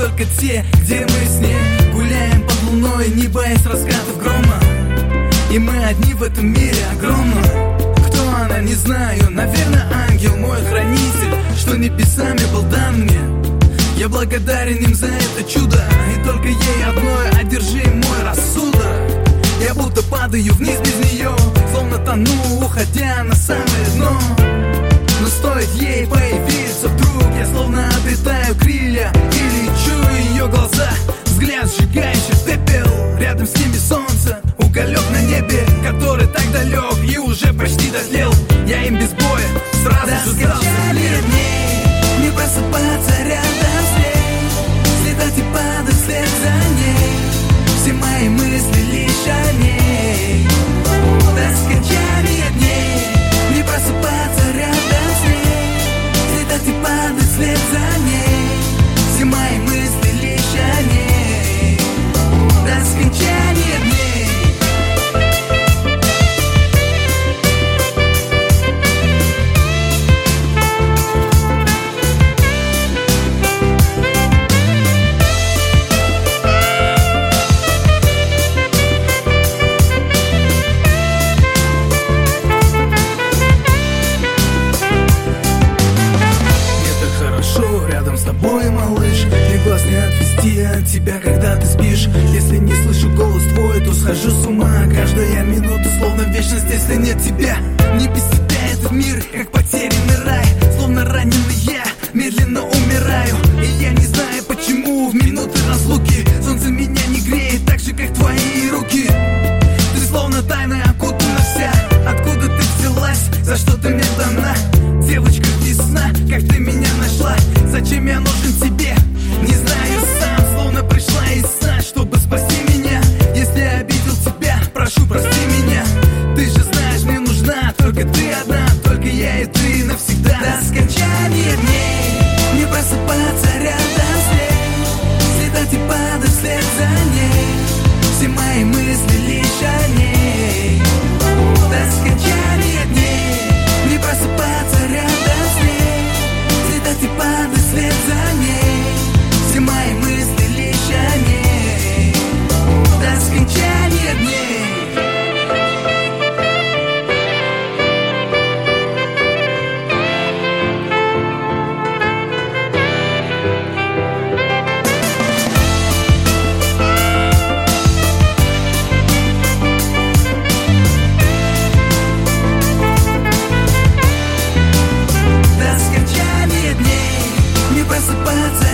только те, где мы с ней гуляем под луной, не боясь раскатов грома. И мы одни в этом мире огромном. Кто она, не знаю, наверное, ангел, мой хранитель, что небесами был дан мне. Я благодарен им за это чудо, и только ей одной одержим мой рассудок. Я будто падаю вниз без нее, словно тону, уходя на самое дно. Но стоит ей появиться вдруг, я словно обретаю крылья и лечу. Ее глаза, взгляд сжигающий пепел, рядом с ними солнце, уголек на небе, который так далек и уже почти дотлел. Я им без боя сразу же сдался в плен. Не просыпаться рядом с ней, слетать и падать вслед за ней. Все мои мысли лишь о ней, до скончания дней. Не просыпаться рядом с ней, слетать и падать вслед за ней. Все мои мысли лишь о ней, до скончания дней. Рядом с тобой, малыш, мне глаз не отвести от тебя, когда ты спишь. Если не слышу голос твой, то схожу с ума. Каждая минута словно вечность, если нет тебя. Не без тебя этот мир, как потерянный рай. Словно раненый я, медленно умираю. И я не знаю, почему в минуты разлуки солнце меня не греет так же, как твои руки. Ты словно тайна окутана вся. Откуда ты взялась, за что ты мне дана? Девочка весна, как ты меня нашла? Зачем я нужен тебе? Не знаю сам, словно пришла из сна, чтобы спасти меня. Если я обидел тебя, прошу, прости меня. Ты же знаешь, мне нужна только ты одна, только я и ты навсегда. До скончания дней не просыпаться рядом с ней, слетать и падать вслед за ней. Все мои мысли лишь о ней, до скончания дней. Не просыпаться рядом с ней, слетать и падать вслед за ней. Все мои мысли лишь о ней, до скончания дней. До скончания дней не просыпаться